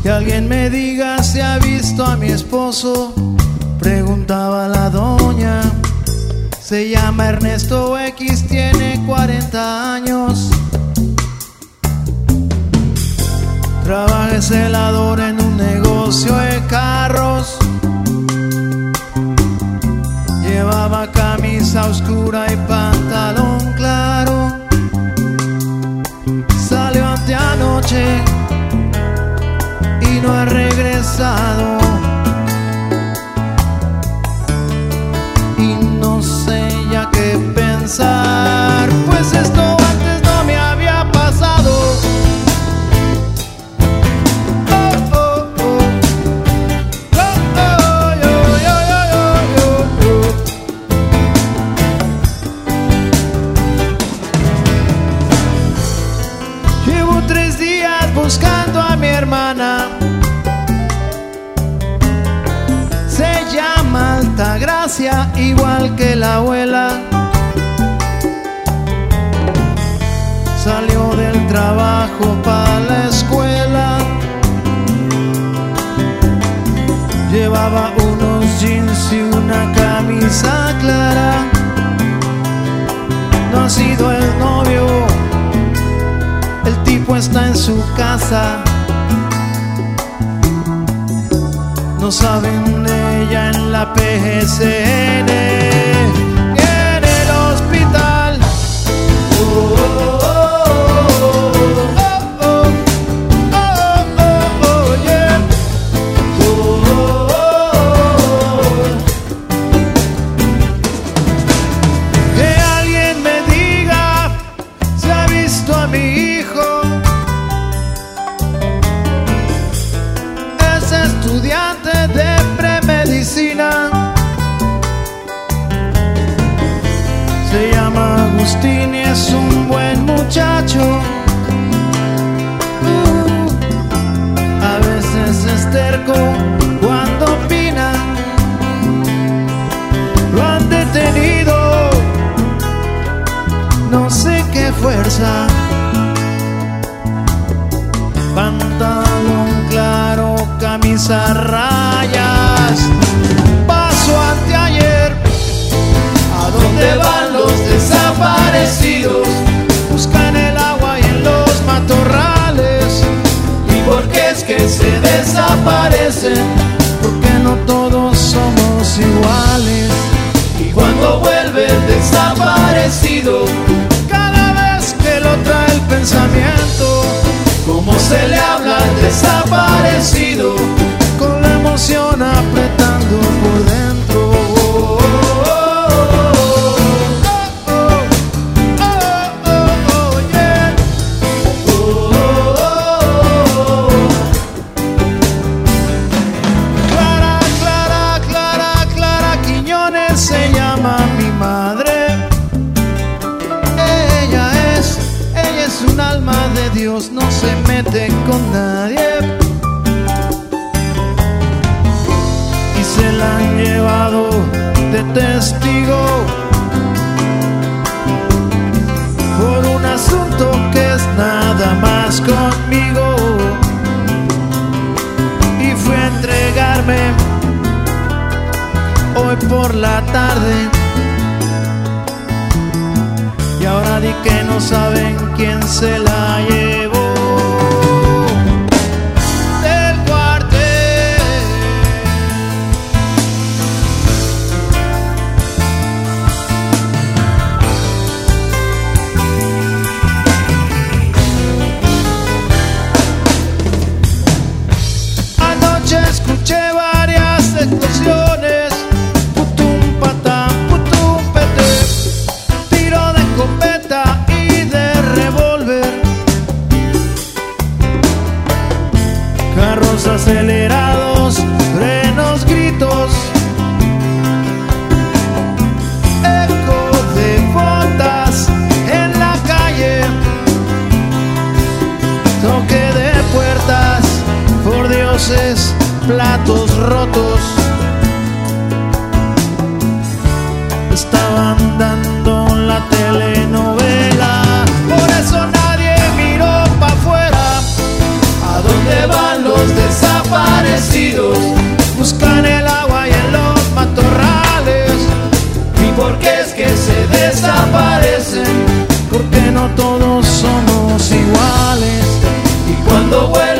Que alguien me diga si ha visto a mi esposo, preguntaba la doña. Se llama Ernesto X, tiene 40 años. Trabaja celador en un negocio de carros. Llevaba camisa oscura y pantalón claro. Salió anteanoche y no ha regresado. Y no sé ya qué pensar, pues esto antes no me había pasado. Llevo 3 días buscando a mi hermana. Se llama Altagracia, igual que la abuela. Salió del trabajo para la escuela. Llevaba unos jeans y una camisa clara. No ha sido el novio, el tipo está en su casa. No saben de ella en la PGCN, en el hospital. Yeah. Que alguien me diga si ha visto a mi hijo. Es estudiante de premedicina. Se llama Agustín y es un buen muchacho. A veces es terco cuando opina. Lo han detenido, no sé qué fuerza. Pantalón claro, camisa a rayas. Paso anteayer. ¿A dónde van los desaparecidos? Buscan el agua y en los matorrales. ¿Y por qué es que se desaparecen? Porque no todos somos iguales. Y cuando vuelve el desaparecido, cada vez que lo trae el pensamiento, ¿cómo se le habla al desaparecido? Con la emoción apretando por dentro. Clara Quiñones se llama mi madre. Ella es un alma de Dios, no se mete con nadie. Y se la han llevado de testigo por un asunto que es nada más conmigo. Y fui a entregarme hoy por la tarde. Y ahora di que no saben quién se la llevó del cuartel. Anoche escuché varias explosiones. Putum patán, putum pete. Tiro de escopeta y de revólver. Carros acelerados, frenos, gritos. Eco de botas en la calle. Toque de puertas, por dioses, platos rotos. Estaban dando la telenovela, por eso nadie miró pa' afuera. ¿A dónde va? van los desaparecidos? Buscan el agua y en los matorrales. ¿Y por qué es que se desaparecen? Porque no todos somos iguales. Y cuando vuelven